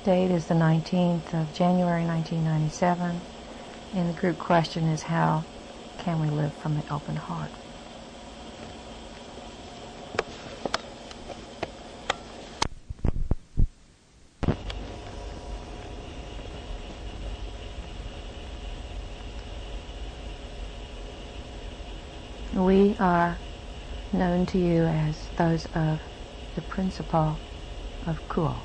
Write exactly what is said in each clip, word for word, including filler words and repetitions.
Date is the nineteenth of January nineteen ninety-seven, and the group question is, how can we live from an open heart? We are known to you as those of the principle of Kuo.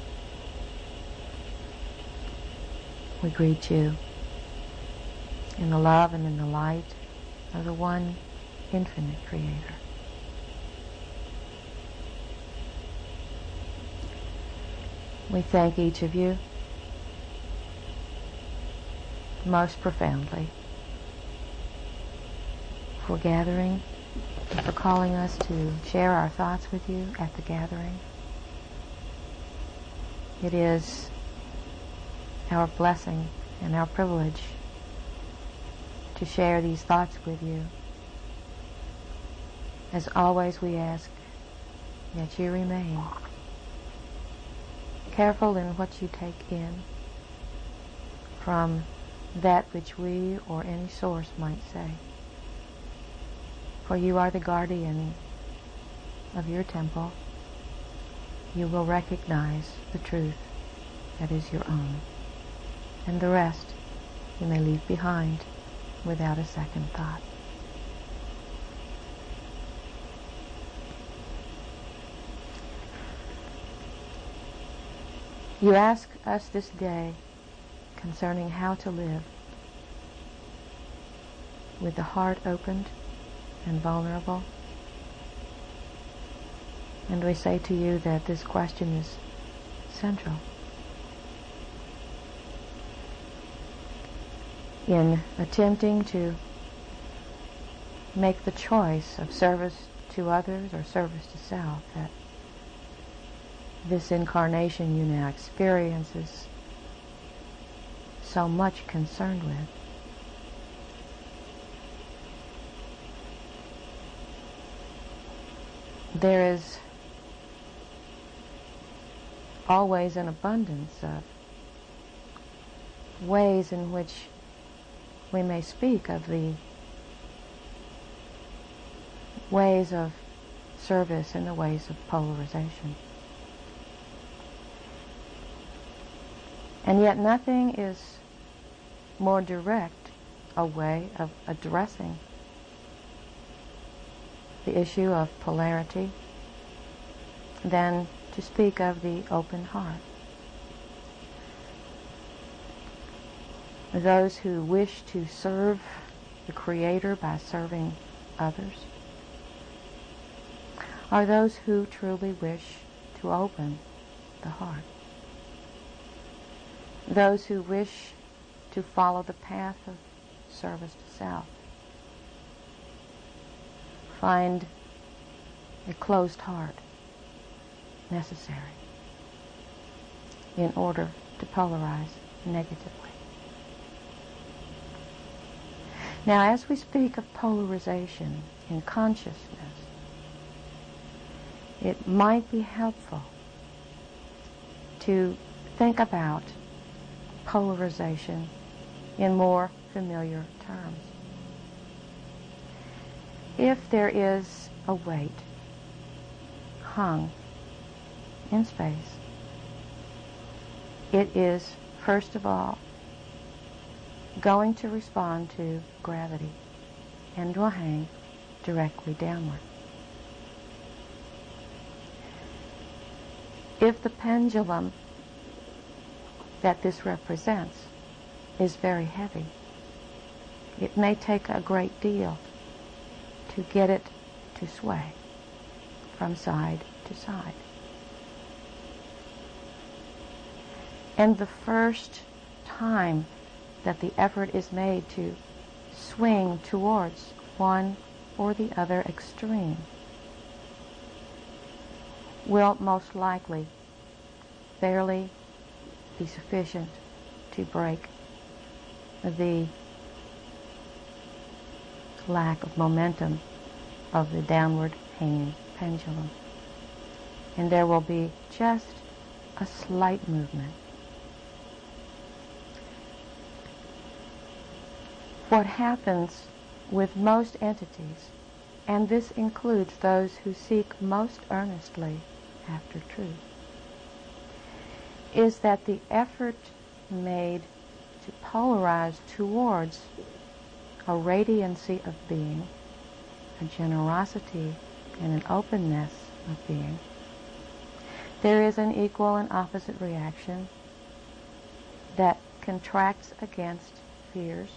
We greet you in the love and in the light of the one infinite Creator. We thank each of you most profoundly for gathering and for calling us to share our thoughts with you at the gathering. It is our blessing and our privilege to share these thoughts with you. As always, we ask that you remain careful in what you take in from that which we or any source might say. For you are the guardian of your temple. You will recognize the truth that is your own, and the rest you may leave behind without a second thought. You ask us this day concerning how to live with the heart opened and vulnerable. And we say to you that this question is central in attempting to make the choice of service to others or service to self that this incarnation you now experience is so much concerned with. There is always an abundance of ways in which we may speak of the ways of service and the ways of polarization. And yet nothing is more direct a way of addressing the issue of polarity than to speak of the open heart. Those who wish to serve the Creator by serving others are those who truly wish to open the heart. Those who wish to follow the path of service to self find a closed heart necessary in order to polarize negatively. Now, as we speak of polarization in consciousness, it might be helpful to think about polarization in more familiar terms. If there is a weight hung in space, it is, first of all, going to respond to gravity and will hang directly downward. If the pendulum that this represents is very heavy, it may take a great deal to get it to sway from side to side. And the first time that the effort is made to swing towards one or the other extreme will most likely barely be sufficient to break the lack of momentum of the downward hanging pendulum. And there will be just a slight movement what happens with most entities, and this includes those who seek most earnestly after truth, is that the effort made to polarize towards a radiancy of being, a generosity and an openness of being, there is an equal and opposite reaction that contracts against fears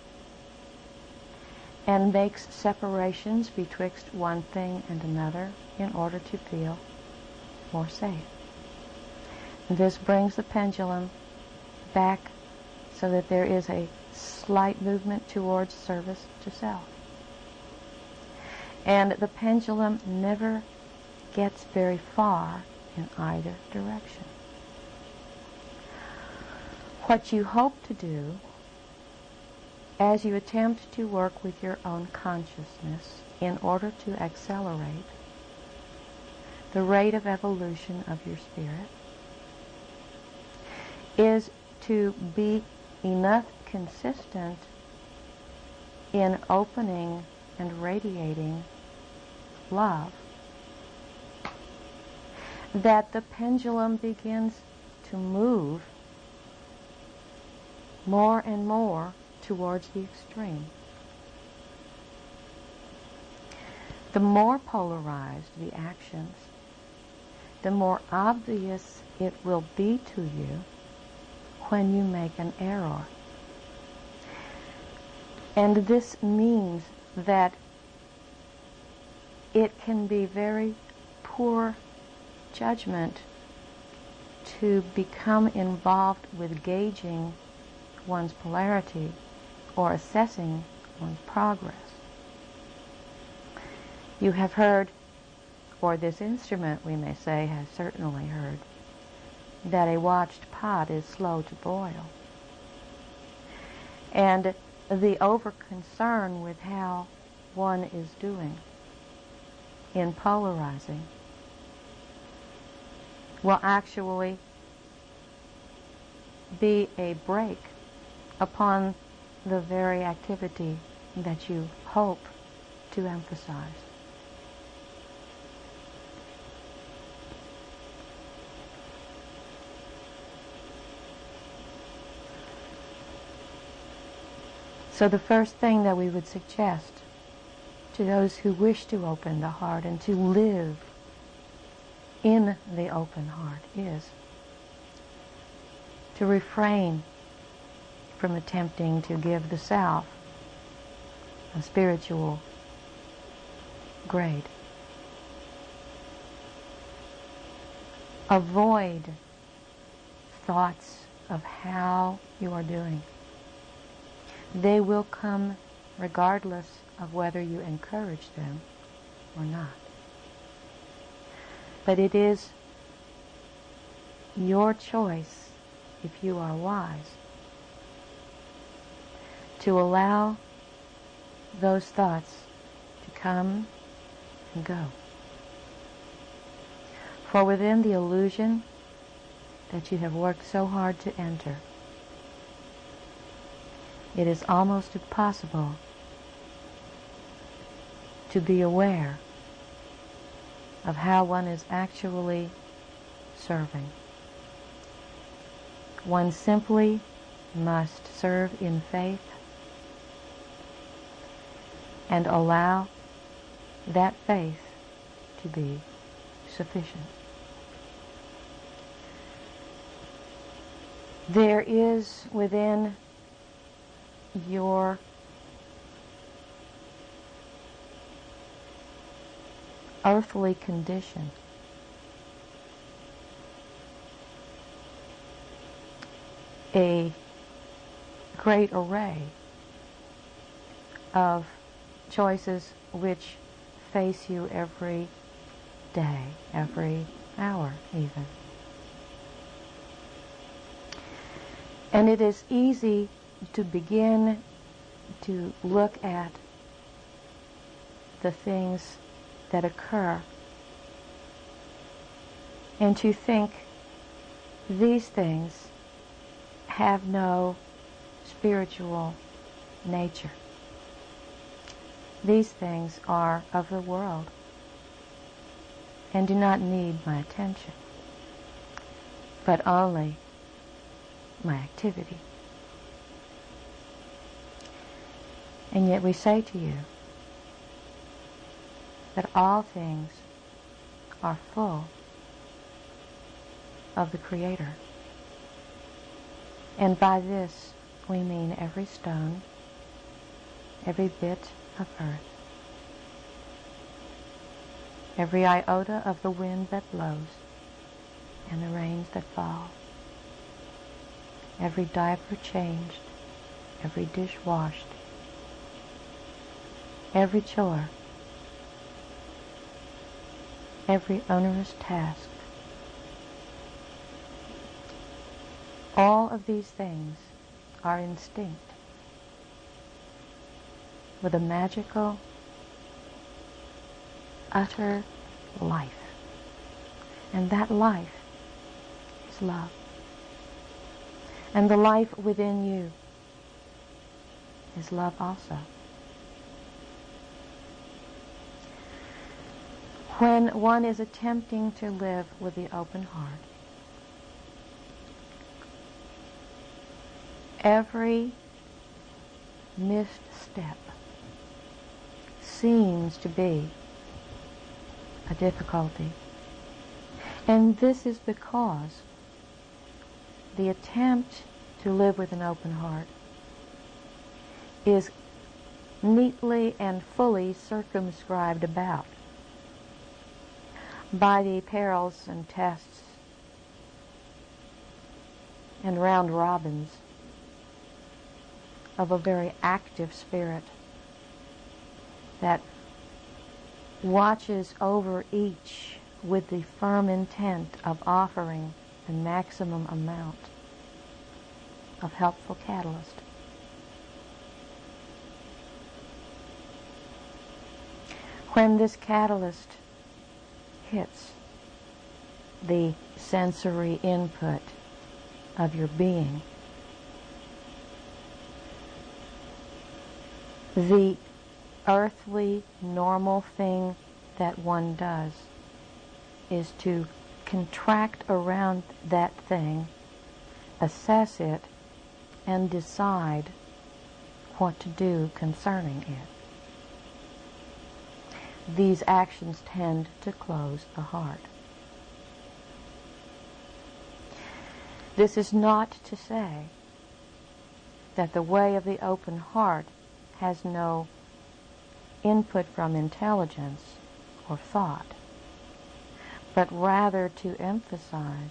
and makes separations betwixt one thing and another in order to feel more safe. This brings the pendulum back so that there is a slight movement towards service to self. And the pendulum never gets very far in either direction. What you hope to do as you attempt to work with your own consciousness in order to accelerate the rate of evolution of your spirit is to be enough consistent in opening and radiating love that the pendulum begins to move more and more towards the extreme. The more polarized the actions, the more obvious it will be to you when you make an error. And this means that it can be very poor judgment to become involved with gauging one's polarity or assessing one's progress. You have heard, or this instrument, we may say, has certainly heard, that a watched pot is slow to boil. And the over-concern with how one is doing in polarizing will actually be a break upon the very activity that you hope to emphasize. So the first thing that we would suggest to those who wish to open the heart and to live in the open heart is to refrain from attempting to give the self a spiritual grade. Avoid thoughts of how you are doing. They will come regardless of whether you encourage them or not. But it is your choice, if you are wise, to allow those thoughts to come and go. For within the illusion that you have worked so hard to enter, it is almost impossible to be aware of how one is actually serving. One simply must serve in faith and allow that faith to be sufficient. There is within your earthly condition a great array of choices which face you every day, every hour even. And it is easy to begin to look at the things that occur and to think these things have no spiritual nature. These things are of the world and do not need my attention, but only my activity. And yet we say to you that all things are full of the Creator. And by this we mean every stone, every bit of earth, every iota of the wind that blows and the rains that fall, every diaper changed, every dish washed, every chore, every onerous task. All of these things are instinct with a magical, utter life. And that life is love. And the life within you is love also. When one is attempting to live with the open heart, every missed step seems to be a difficulty. And this is because the attempt to live with an open heart is neatly and fully circumscribed about by the perils and tests and round robins of a very active spirit that watches over each with the firm intent of offering the maximum amount of helpful catalyst. When this catalyst hits the sensory input of your being, the earthly, normal thing that one does is to contract around that thing, assess it, and decide what to do concerning it. These actions tend to close the heart. This is not to say that the way of the open heart has no input from intelligence or thought, but rather to emphasize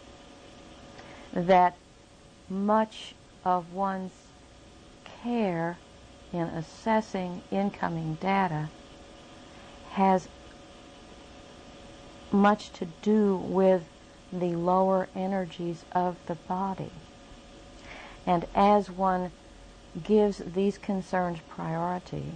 that much of one's care in assessing incoming data has much to do with the lower energies of the body. And as one gives these concerns priority,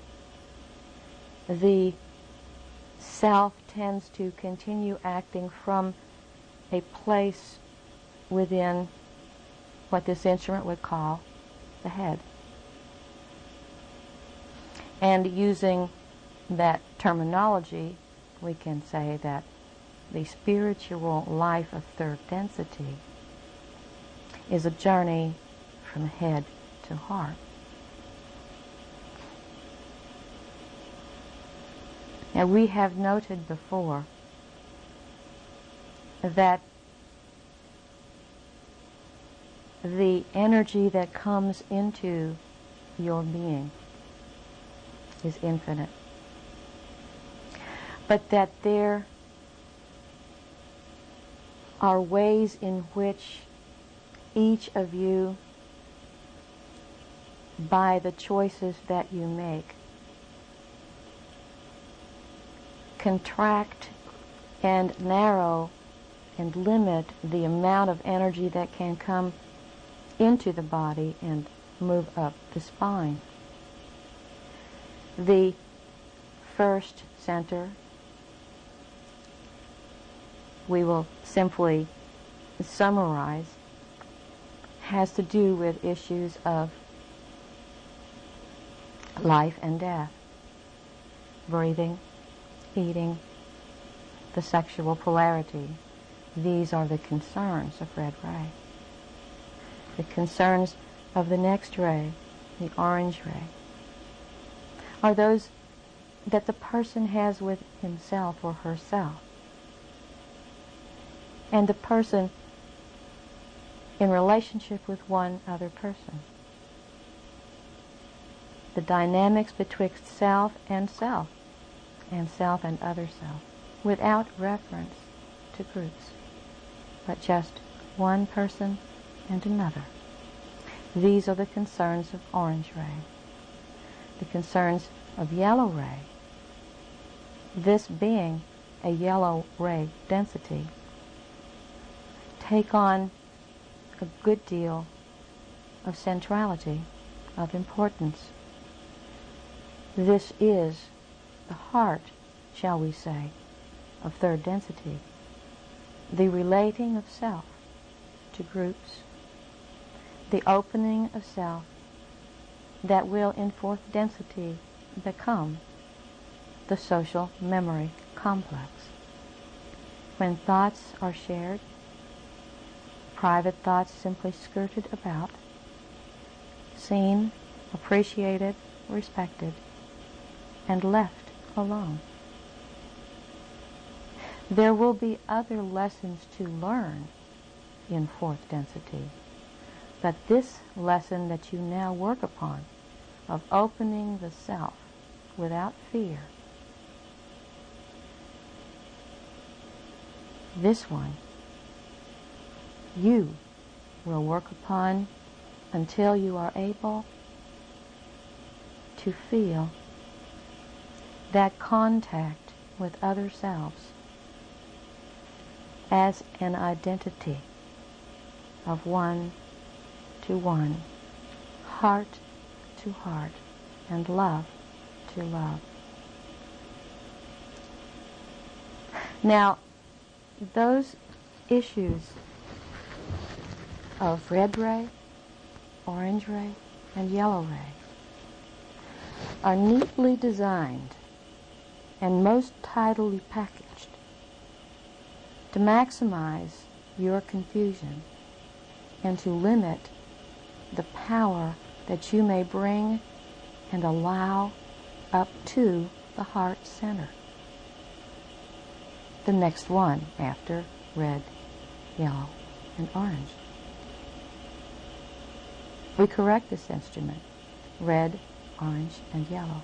the self tends to continue acting from a place within what this instrument would call the head. And using that terminology, we can say that the spiritual life of third density is a journey from head to heart. Now, we have noted before that the energy that comes into your being is infinite, but that there are ways in which each of you, by the choices that you make, contract and narrow and limit the amount of energy that can come into the body and move up the spine. The first center, we will simply summarize, has to do with issues of life and death, breathing, eating, the sexual polarity. These are the concerns of red ray. The concerns of the next ray, the orange ray, are those that the person has with himself or herself, and the person in relationship with one other person. The dynamics betwixt self and self, and self and other self, without reference to groups, but just one person and another. These are the concerns of orange ray. The concerns of yellow ray, this being a yellow ray density, take on a good deal of centrality, of importance. This is the heart, shall we say, of third density, the relating of self to groups, the opening of self that will in fourth density become the social memory complex. When thoughts are shared, private thoughts simply skirted about, seen, appreciated, respected, and left alone. There will be other lessons to learn in fourth density, but this lesson that you now work upon of opening the self without fear, this one you will work upon until you are able to feel that contact with other selves as an identity of one to one, heart to heart, and love to love. Now, those issues of red ray, orange ray, and yellow ray are neatly designed and most tidily packaged to maximize your confusion and to limit the power that you may bring and allow up to the heart center. The next one after red, yellow, and orange. We correct this instrument, red, orange, and yellow.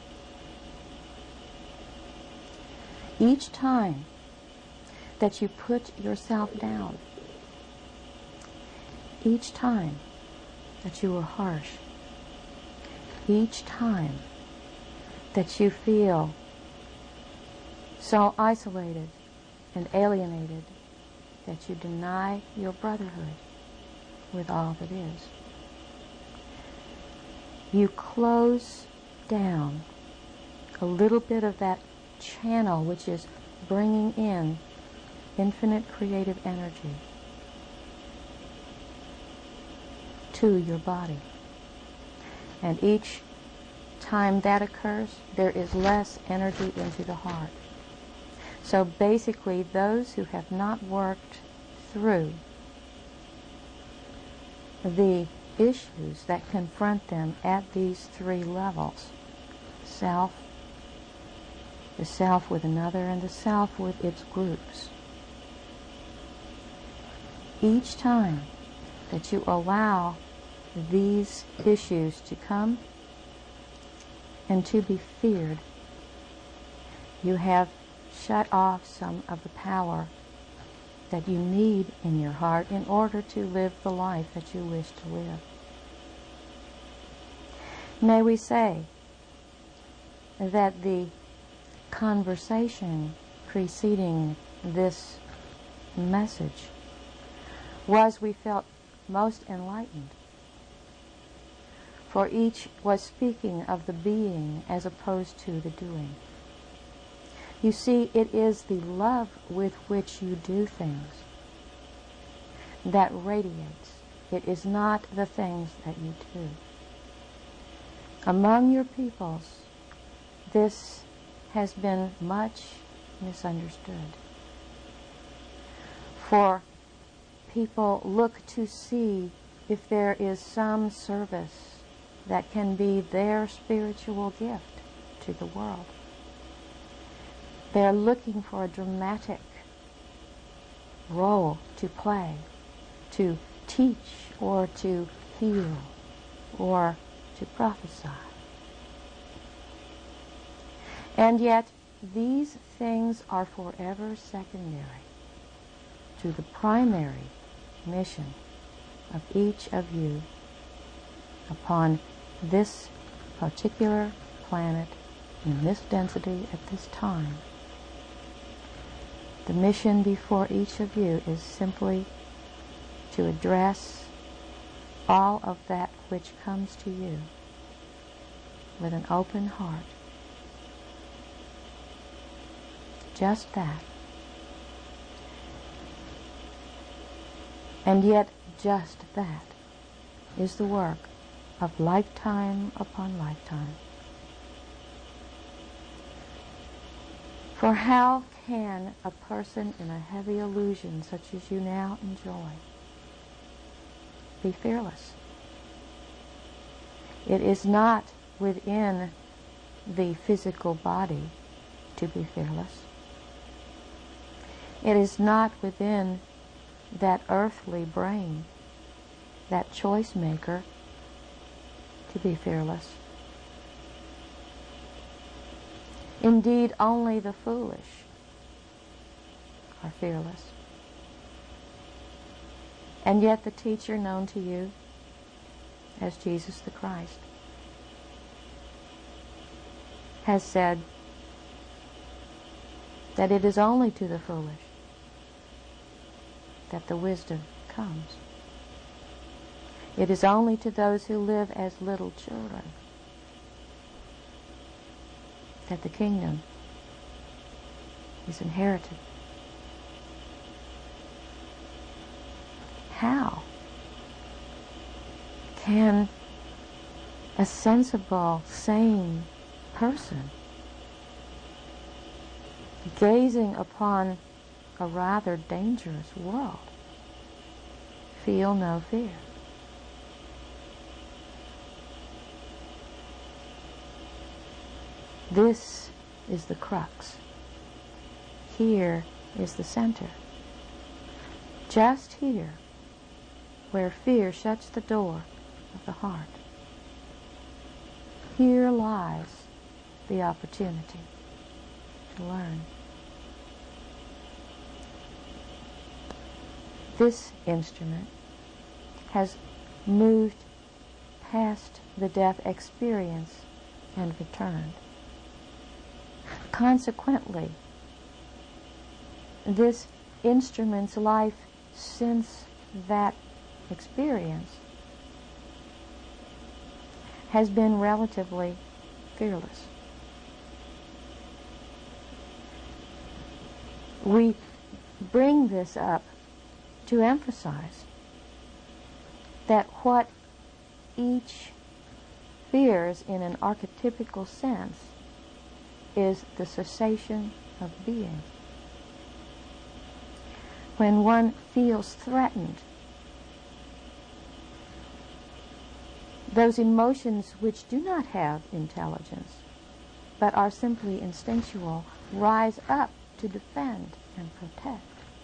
Each time that you put yourself down, each time that you are harsh, each time that you feel so isolated and alienated that you deny your brotherhood with all that is, you close down a little bit of that channel which is bringing in infinite creative energy to your body. And each time that occurs, there is less energy into the heart. So basically, those who have not worked through the issues that confront them at these three levels, self, the self with another, and the self with its groups, each time that you allow these issues to come and to be feared, you have shut off some of the power that you need in your heart in order to live the life that you wish to live. May we say that the conversation preceding this message was, we felt, most enlightened, for each was speaking of the being as opposed to the doing. You see, it is the love with which you do things that radiates. It is not the things that you do. Among your peoples, this has been much misunderstood. For people look to see if there is some service that can be their spiritual gift to the world. They're looking for a dramatic role to play, to teach or to heal or to prophesy. And yet these things are forever secondary to the primary mission of each of you upon this particular planet in this density at this time. The mission before each of you is simply to address all of that which comes to you with an open heart. Just that. And yet just that is the work of lifetime upon lifetime. For how can a person in a heavy illusion such as you now enjoy be fearless? It is not within the physical body to be fearless. It is not within that earthly brain, that choice maker, to be fearless. Indeed, only the foolish are fearless. And yet the teacher known to you as Jesus the Christ has said that it is only to the foolish that the wisdom comes. It is only to those who live as little children that the kingdom is inherited. How can a sensible, sane person, gazing upon a rather dangerous world, feel no fear? This is the crux. Here is the center. Just here, where fear shuts the door of the heart, here lies the opportunity to learn. This instrument has moved past the death experience and returned. Consequently, this instrument's life since that experience has been relatively fearless. We bring this up to emphasize that what each fears in an archetypical sense is the cessation of being. When one feels threatened, those emotions which do not have intelligence but are simply instinctual rise up to defend and protect.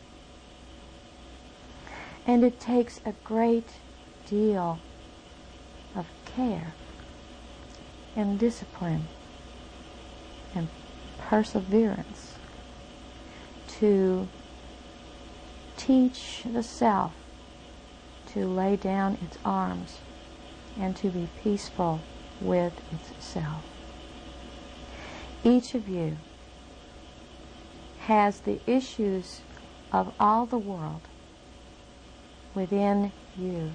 And it takes a great deal of care and discipline and perseverance to teach the self to lay down its arms and to be peaceful with itself. Each of you has the issues of all the world within you.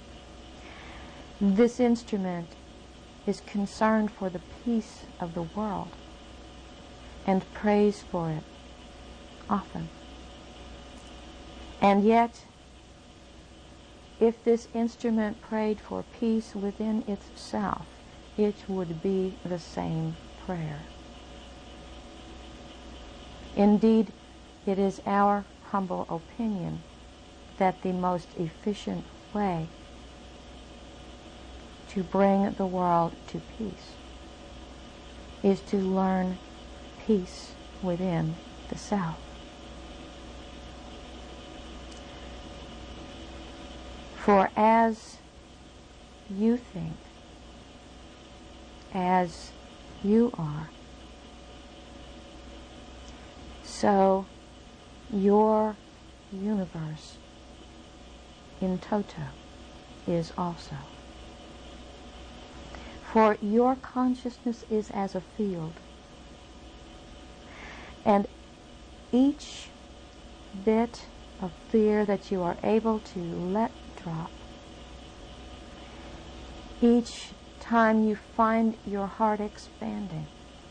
This instrument is concerned for the peace of the world and prays for it often. And yet, if this instrument prayed for peace within itself, it would be the same prayer. Indeed, it is our humble opinion that the most efficient way to bring the world to peace is to learn peace within the self. For as you think, as you are, so your universe in toto is also. For your consciousness is as a field, and each bit of fear that you are able to let drop, each time you find your heart expanding,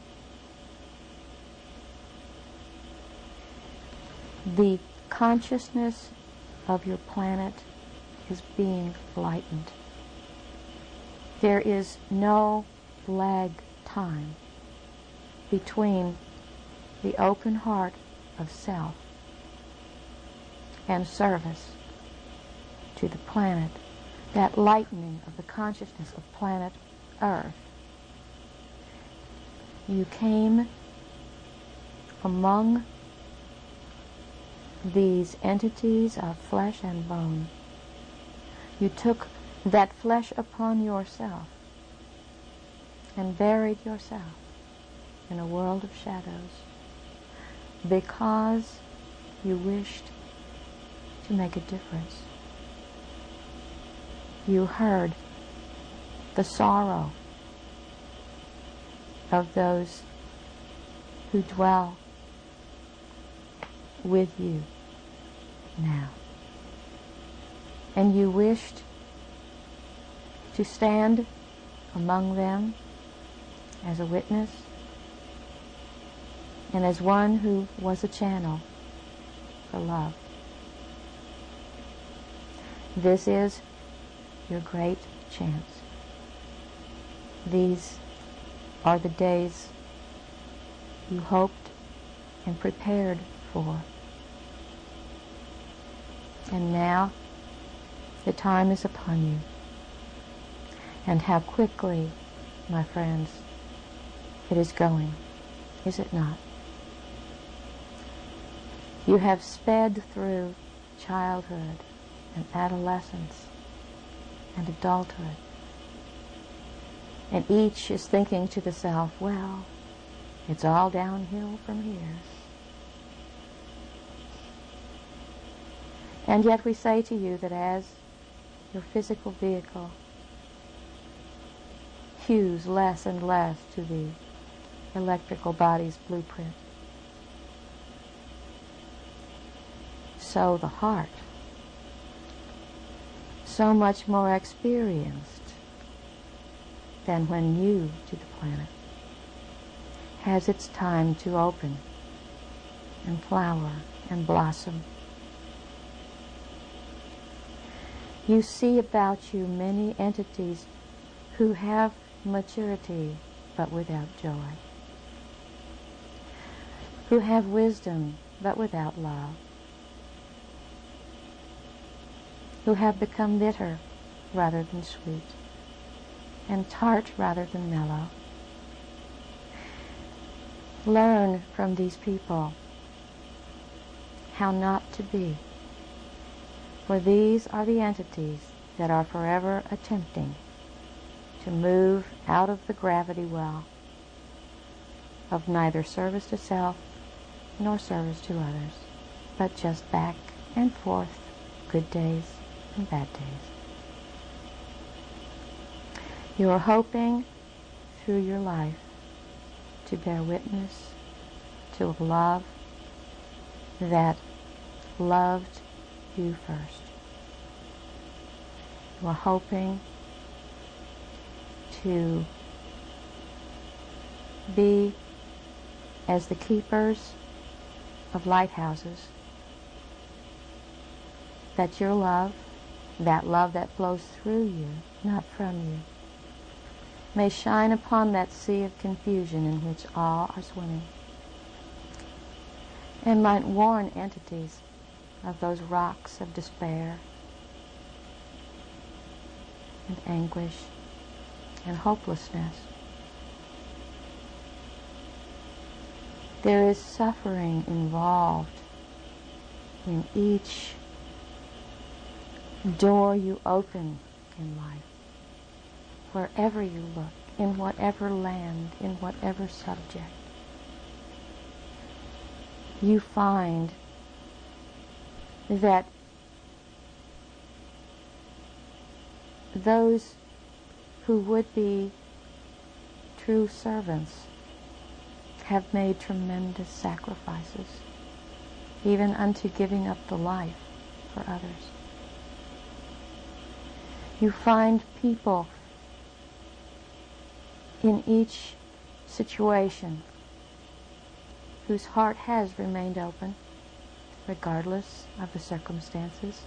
the consciousness of your planet is being lightened. There is no lag time between the open heart of self and service to the planet, that lightening of the consciousness of planet Earth. You came among these entities of flesh and bone. You took that flesh upon yourself and buried yourself in a world of shadows because you wished to make a difference. You heard the sorrow of those who dwell with you now. And you wished to stand among them as a witness and as one who was a channel for love. This is your great chance. These are the days you hoped and prepared for. And now the time is upon you. And how quickly, my friends, it is going, is it not? You have sped through childhood and adolescence and adulthood. And each is thinking to the self, well, it's all downhill from here. And yet we say to you that as your physical vehicle hews less and less to the electrical body's blueprint, so the heart, so much more experienced than when new to the planet, has its time to open and flower and blossom. You see about you many entities who have maturity but without joy, who have wisdom but without love, who have become bitter rather than sweet, and tart rather than mellow. Learn from these people how not to be, for these are the entities that are forever attempting to move out of the gravity well of neither service to self nor service to others, but just back and forth, good days and bad days. You are hoping through your life to bear witness to a love that loved you first. You are hoping to be as the keepers of lighthouses, that your love, that love that flows through you, not from you, may shine upon that sea of confusion in which all are swimming, and might warn entities of those rocks of despair and anguish and hopelessness. There is suffering involved in each door you open in life, wherever you look, in whatever land, in whatever subject. You find that those who would be true servants have made tremendous sacrifices, even unto giving up the life for others. You find people in each situation whose heart has remained open, regardless of the circumstances.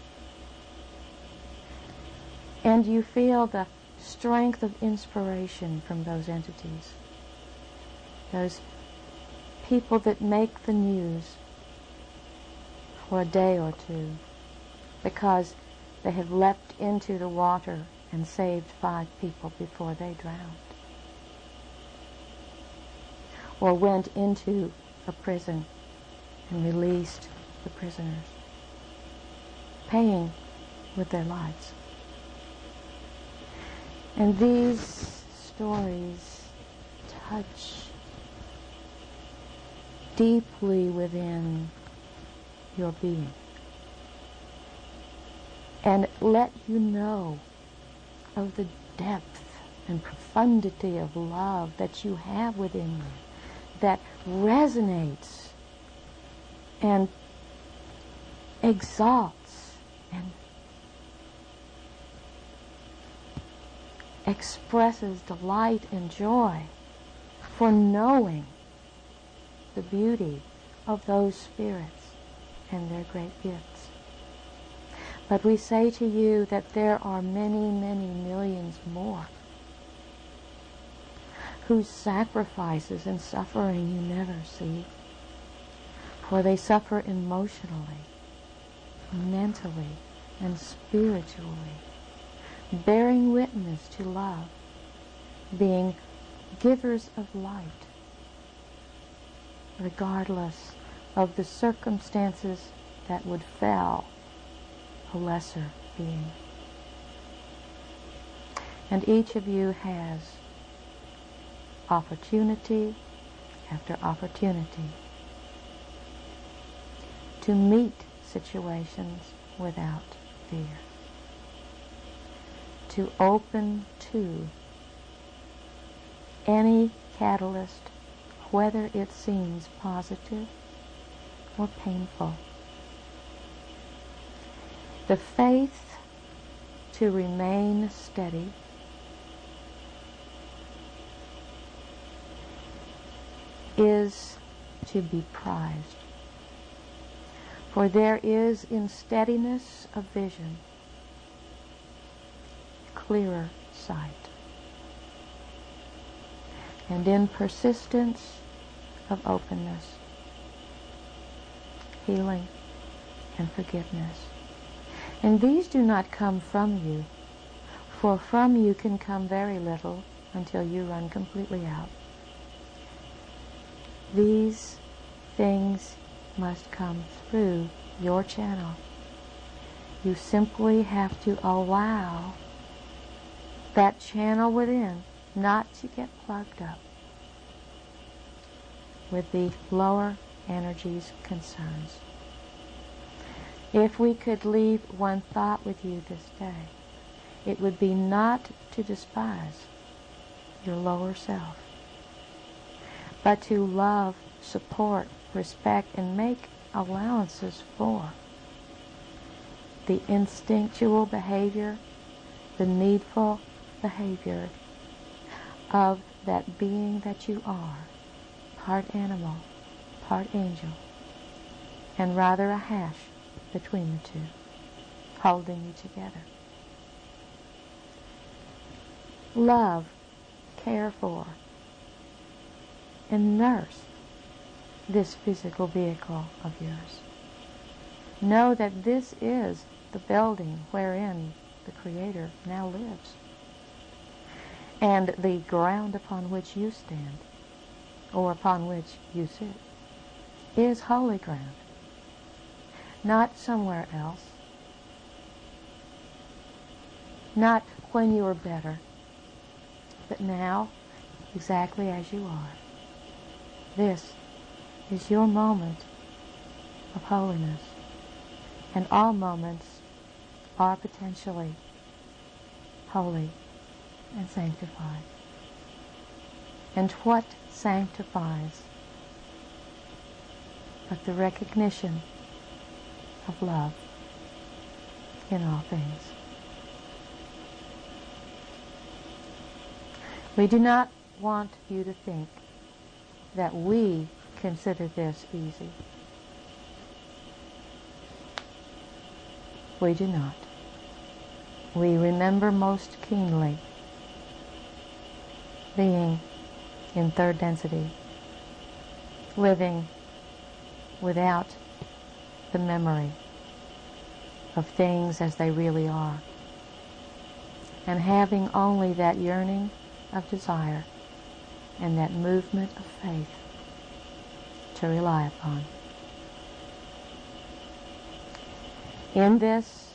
And you feel the strength of inspiration from those entities, those people that make the news for a day or two because they have leapt into the water and saved five people before they drowned, or went into a prison and released the prisoners, paying with their lives. And these stories touch deeply within your being and let you know of the depth and profundity of love that you have within you, that resonates and exalts and expresses delight and joy for knowing the beauty of those spirits and their great gifts. But we say to you that there are many, many millions more whose sacrifices and suffering you never see, for they suffer emotionally, mentally, and spiritually, bearing witness to love, being givers of light, regardless of the circumstances that would fell a lesser being. And each of you has opportunity after opportunity to meet situations without fear, to open to any catalyst, whether it seems positive or painful. The faith to remain steady is to be prized, for there is in steadiness of vision clearer sight, and in persistence of openness, healing and forgiveness. And these do not come from you, for from you can come very little until you run completely out. These things must come through your channel. You simply have to allow that channel within not to get plugged up with the lower energies concerns. If we could leave one thought with you this day, it would be not to despise your lower self, but to love, support, respect, and make allowances for the instinctual behavior, the needful behavior of that being that you are, part animal, part angel, and rather a hash between the two, holding you together. Love care for and nurse this physical vehicle of yours. Know that this is the building wherein the Creator now lives. And the ground upon which you stand, or upon which you sit, is holy ground. Not somewhere else. Not when you are better, but now, exactly as you are. This is your moment of holiness, and all moments are potentially holy and sanctified. And what sanctifies but the recognition of love in all things? We do not want you to think that we consider this easy. We do not. We remember most keenly being in third density, living without the memory of things as they really are, and having only that yearning of desire and that movement of faith to rely upon. In this,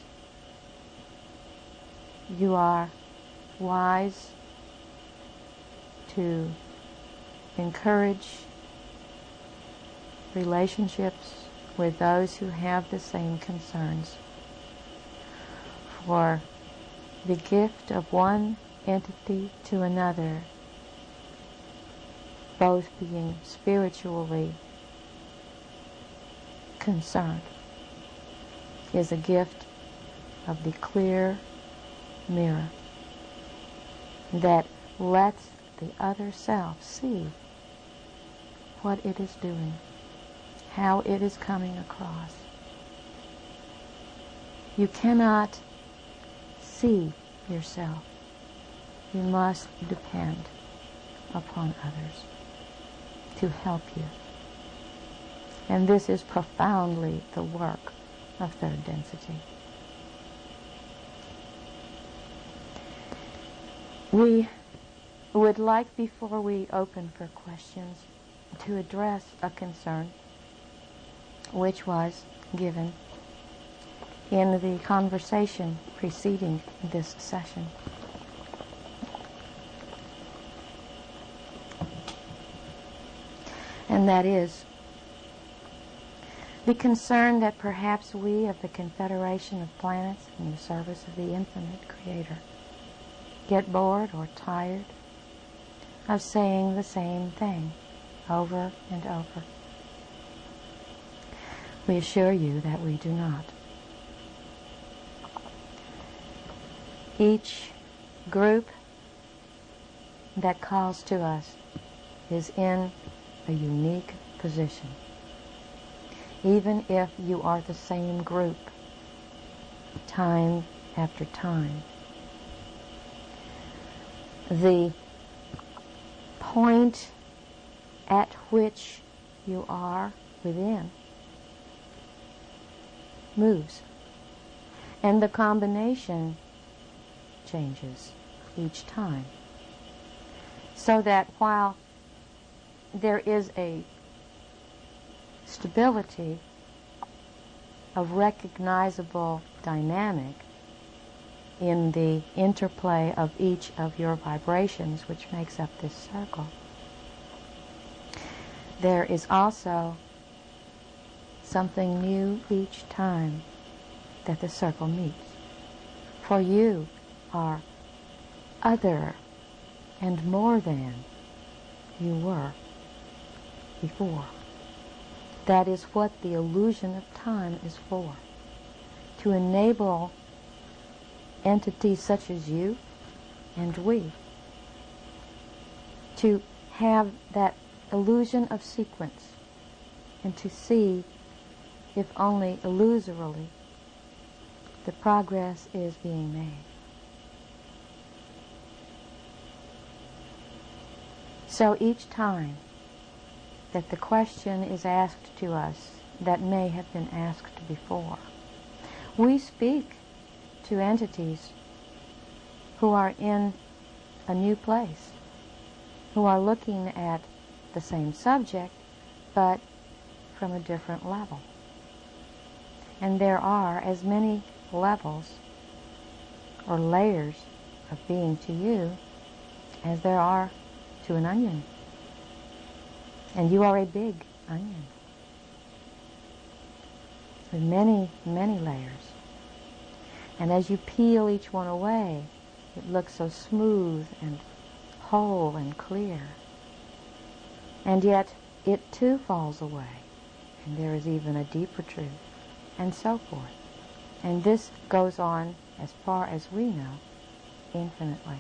you are wise to encourage relationships with those who have the same concerns. For the gift of one entity to another, both being spiritually concerned, is a gift of the clear mirror that lets the other self see what it is doing, how it is coming across. You cannot see yourself. You must depend upon others to help you. And this is profoundly the work of third density. We would like, before we open for questions, to address a concern which was given in the conversation preceding this session. And that is the concern that perhaps we of the Confederation of Planets in the service of the infinite Creator get bored or tired of saying the same thing over and over. We assure you that we do not. Each group that calls to us is in a unique position. Even if you are the same group, time after time, the point at which you are within moves, and the combination changes each time. So that while there is a stability of recognizable dynamic in the interplay of each of your vibrations, which makes up this circle, there is also something new each time that the circle meets. For you are other and more than you were before. That is what the illusion of time is for. To enable entities such as you and we to have that illusion of sequence and to see, if only illusorily, the progress is being made. So each time that the question is asked to us that may have been asked before, we speak to entities who are in a new place, who are looking at the same subject, but from a different level. And there are as many levels or layers of being to you as there are to an onion. And you are a big onion with many, many layers. And as you peel each one away, it looks so smooth and whole and clear. And yet it too falls away, and there is even a deeper truth, and so forth. And this goes on, as far as we know, infinitely.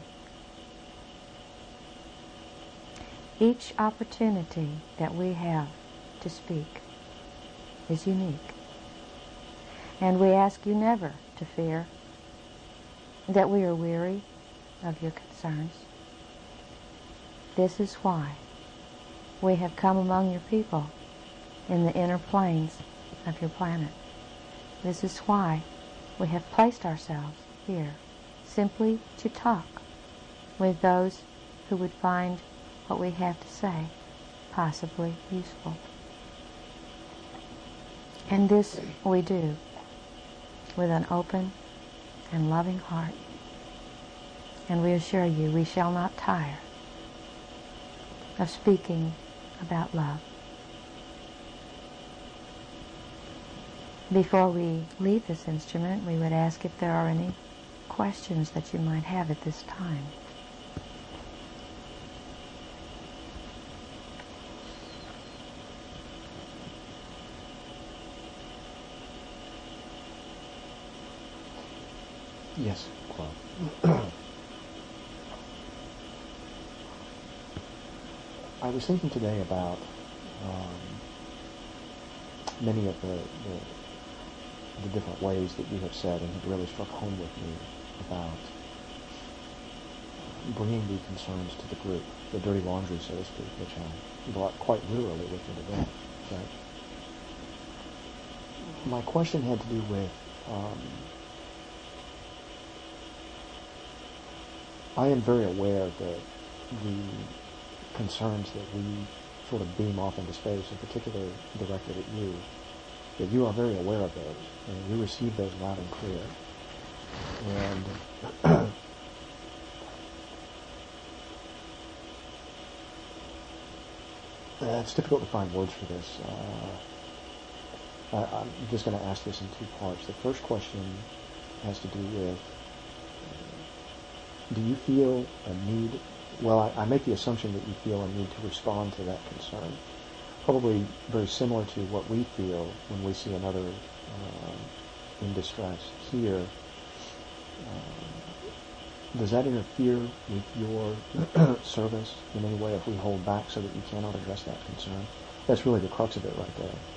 Each opportunity that we have to speak is unique. And we ask you never to fear that we are weary of your concerns. This is why we have come among your people in the inner planes of your planet. This is why we have placed ourselves here, simply to talk with those who would find what we have to say possibly useful. And this we do with an open and loving heart. And we assure you we shall not tire of speaking about love. Before we leave this instrument, we would ask if there are any questions that you might have at this time. Yes, Claude. I was thinking today about um, many of the, the the different ways that you have said and have really struck home with me about bringing the concerns to the group, the dirty laundry, so to speak, which I brought quite literally with me today. Right? My question had to do with um, I am very aware that the concerns that we sort of beam off into space, in particular directed at you, that you are very aware of those, and you receive those loud and clear. And uh, it's difficult to find words for this. Uh, I, I'm just going to ask this in two parts. The first question has to do with, uh, do you feel a need, well, I, I make the assumption that you feel a need to respond to that concern. Probably very similar to what we feel when we see another uh, in distress here. Uh, does that interfere with your service in any way if we hold back so that you cannot address that concern? That's really the crux of it right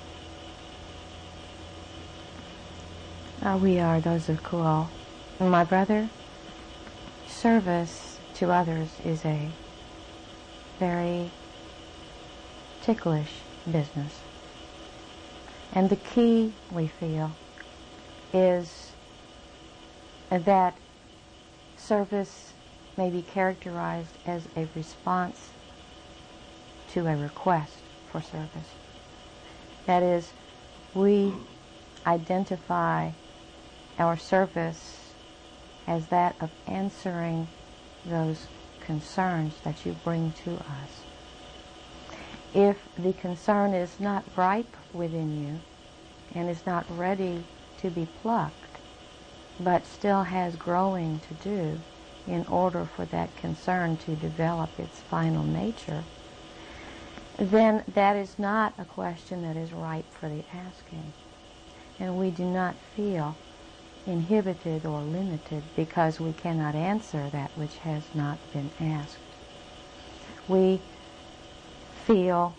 there. Uh, we are those of Kual. My brother, service to others is a very ticklish business. And the key, we feel, is that service may be characterized as a response to a request for service. That is, we identify our service as that of answering those concerns that you bring to us. If the concern is not ripe within you and is not ready to be plucked, but still has growing to do in order for that concern to develop its final nature, then that is not a question that is ripe for the asking. And we do not feel inhibited or limited because we cannot answer that which has not been asked. We feel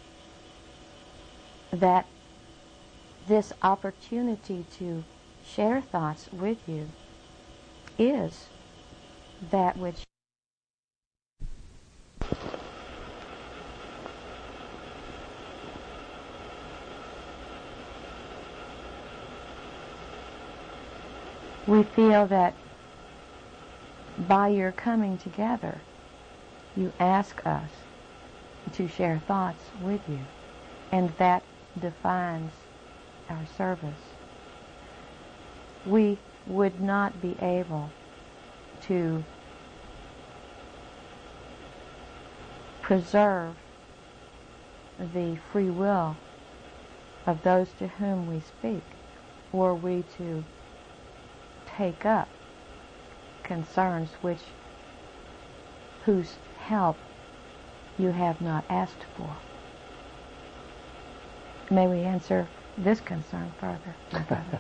that this opportunity to share thoughts with you is that which We feel that by your coming together, you ask us to share thoughts with you, and that defines our service. We would not be able to preserve the free will of those to whom we speak, were we to take up concerns which whose help you have not asked for. May we answer this concern further, my brother?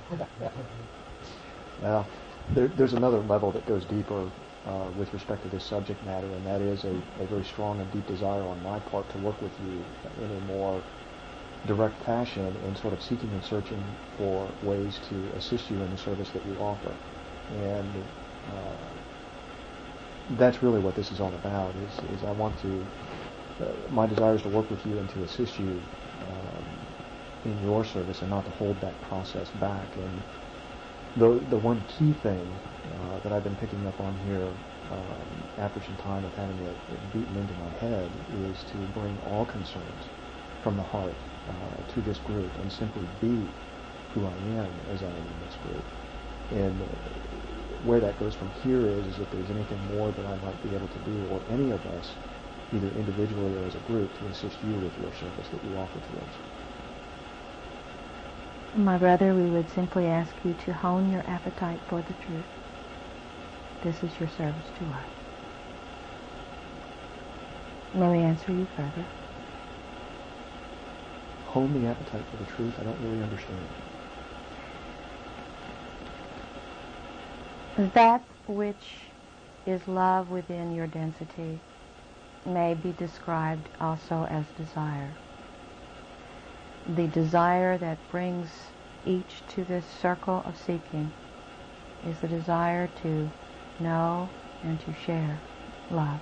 Well, there, there's another level that goes deeper uh, with respect to this subject matter, and that is a, a very strong and deep desire on my part to work with you in a more direct fashion in sort of seeking and searching for ways to assist you in the service that you offer. And uh, that's really what this is all about, is, is I want to, uh, my desire is to work with you and to assist you um, in your service and not to hold that process back. And the the one key thing uh, that I've been picking up on here um, after some time of having it, it beaten into my head is to bring all concerns from the heart uh, to this group and simply be who I am as I am in this group. And uh, where that goes from here is, is if there's anything more that I might be able to do, or any of us, either individually or as a group, to assist you with your service that you offer to us. My brother, we would simply ask you to hone your appetite for the truth. This is your service to us. May we answer you further? Hone the appetite for the truth? I don't really understand. That which is love within your density may be described also as desire. The desire that brings each to this circle of seeking is the desire to know and to share love.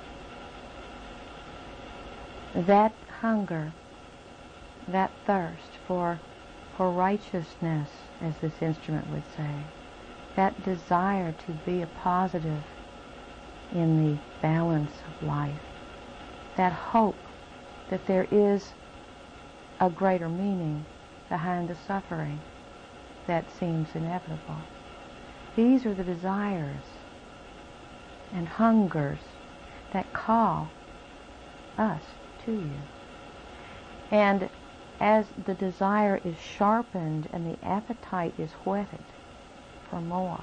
That hunger, that thirst for, for righteousness, as this instrument would say, that desire to be a positive in the balance of life, that hope that there is a greater meaning behind the suffering that seems inevitable. These are the desires and hungers that call us to you. And as the desire is sharpened and the appetite is whetted for more,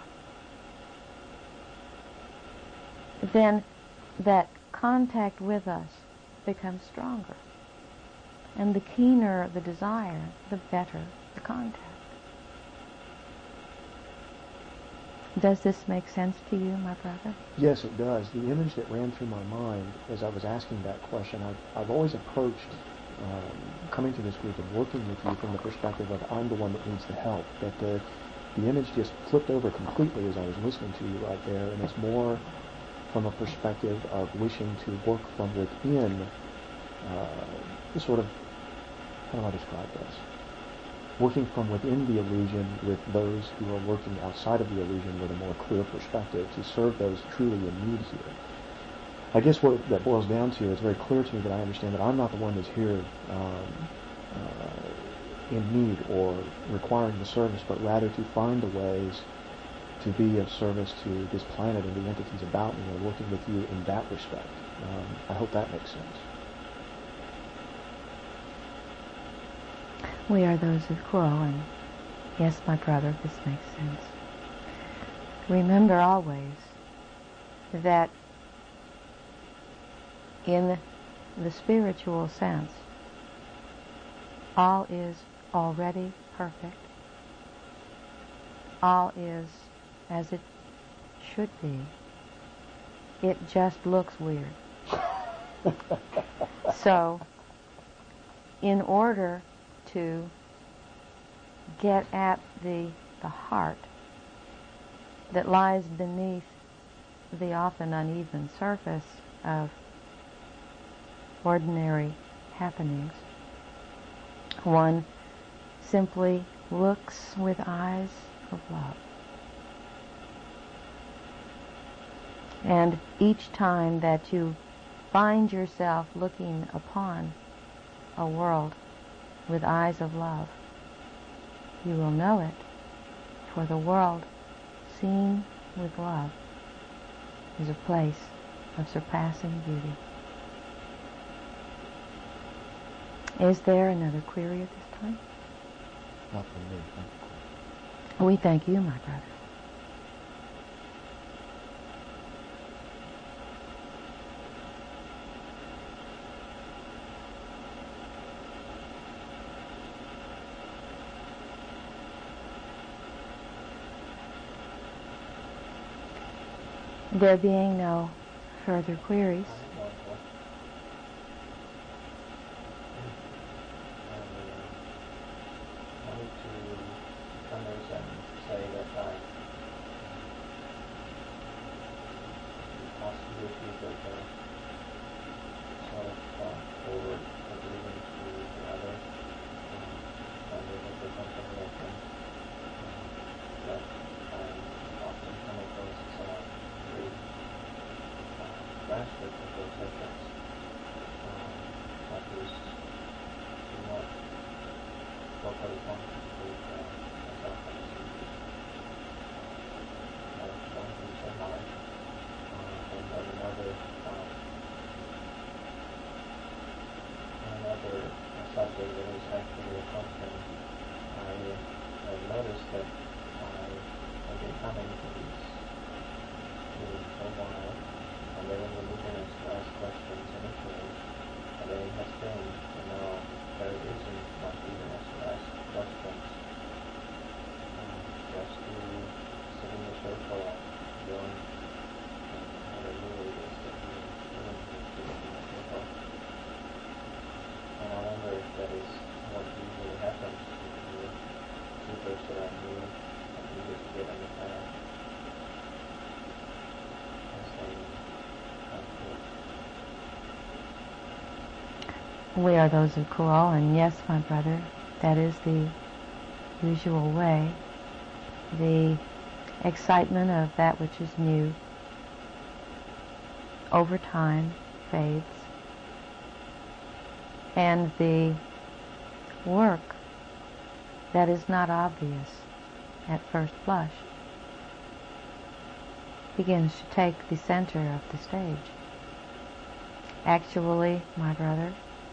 then that contact with us becomes stronger. And the keener the desire, the better the contact. Does this make sense to you, my brother? Yes, it does. The image that ran through my mind as I was asking that question, I've, I've always approached um, coming to this group and working with you from the perspective of I'm the one that needs the help. That the, the image just flipped over completely as I was listening to you right there, and it's more from a perspective of wishing to work from within, uh, sort of, how do I describe this? Working from within the illusion with those who are working outside of the illusion with a more clear perspective to serve those truly in need here. I guess what that boils down to, it's very clear to me that I understand that I'm not the one that's here um, uh, in need or requiring the service, but rather to find the ways to be of service to this planet and the entities about me, and working with you in that respect. Um, I hope that makes sense. We are those who grow, and yes, my brother, this makes sense. Remember always that in the spiritual sense, all is already perfect. All is as it should be. It just looks weird. So, in order to get at the, the heart that lies beneath the often uneven surface of ordinary happenings, one simply looks with eyes of love. And each time that you find yourself looking upon a world with eyes of love, you will know it, for the world seen with love is a place of surpassing beauty. Is there another query at this time? Not for me, thank you. We thank you, my brother. There being no further queries, we are those of Kual, and yes, my brother, that is the usual way. The excitement of that which is new over time fades, and the work that is not obvious at first blush begins to take the center of the stage. Actually, my brother,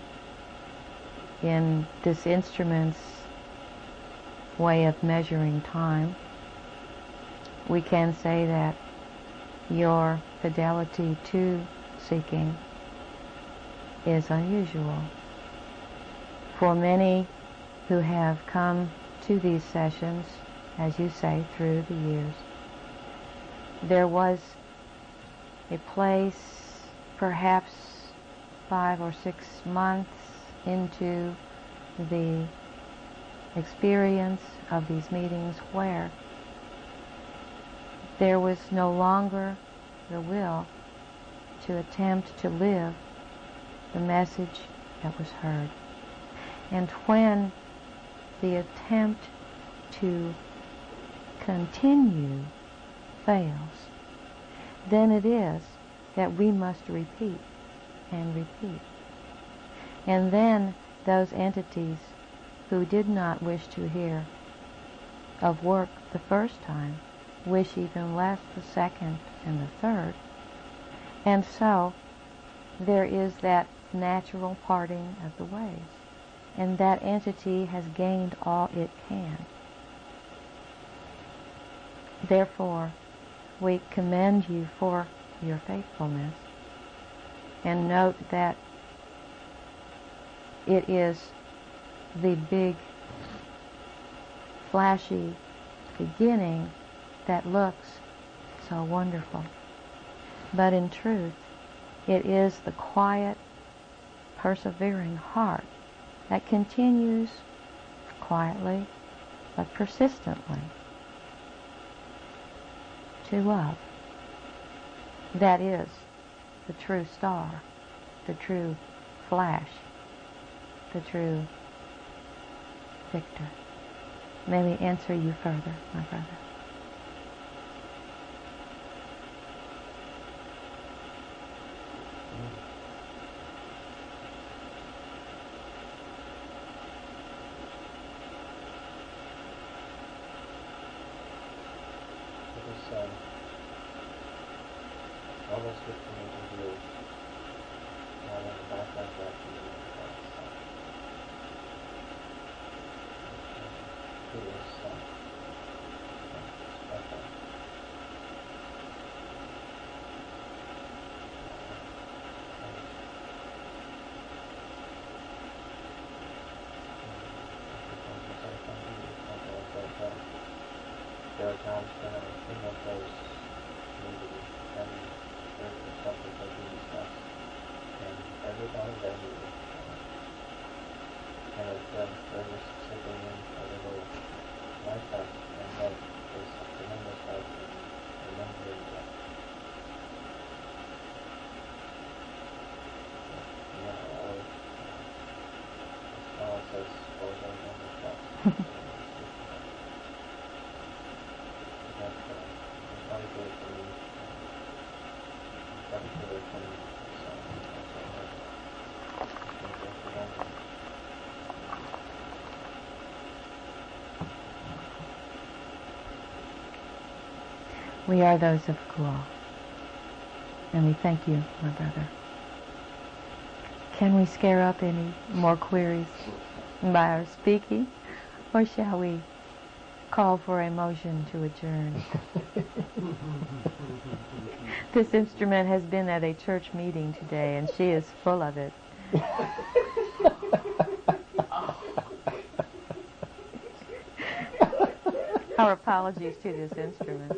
in this instrument's way of measuring time, we can say that your fidelity to seeking is unusual. For many who have come to these sessions, as you say, through the years, there was a place, perhaps five or six months into the experience of these meetings, where there was no longer the will to attempt to live the message that was heard. And when the attempt to continue fails, then it is that we must repeat and repeat. And then those entities who did not wish to hear of work the first time wish even less the second and the third. And so there is that natural parting of the ways, and that entity has gained all it can. Therefore, we commend you for your faithfulness, and note that it is the big, flashy beginning that looks so wonderful. But in truth, it is the quiet, persevering heart that continues quietly but persistently to love. That is the true star, the true flash, the true victor. May we answer you further, my brother. all that's good for me to do, now then back like that to you. He is uh, special. There are times when I think of those movies and there's the subject that we discussed, and every time that we uh, kind of uh, they're just sitting in a little like that, and that is tremendous help in remembering that. Yeah, or uh, says, or the remember that. That uh, is particularly for me, uh, particularly for me, so that's all right. Thank you for that. We are those of Kual, and we thank you, my brother. Can we scare up any more queries by our speaking, or shall we call for a motion to adjourn? This instrument has been at a church meeting today, and she is full of it. Our apologies to this instrument.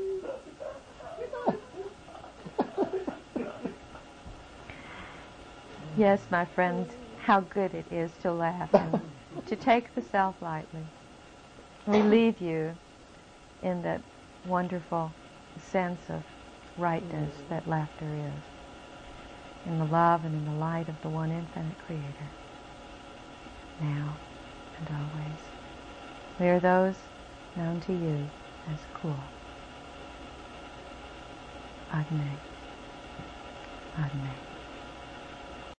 Yes, my friends, how good it is to laugh and to take the self lightly. We leave you in that wonderful sense of rightness that laughter is, in the love and in the light of the one infinite Creator, now and always. We are those known to you as Kual. Adne. Adne.